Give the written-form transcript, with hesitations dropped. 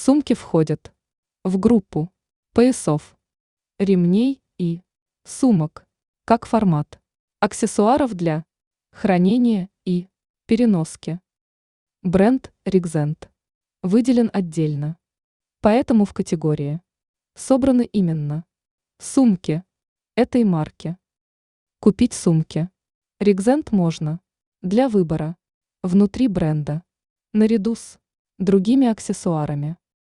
Сумки входят в группу поясов, ремней и сумок, как формат, аксессуаров для хранения и переноски. Бренд Ригзент выделен отдельно, поэтому в категории собраны именно сумки этой марки. Купить сумки Ригзент можно для выбора внутри бренда, наряду с другими аксессуарами.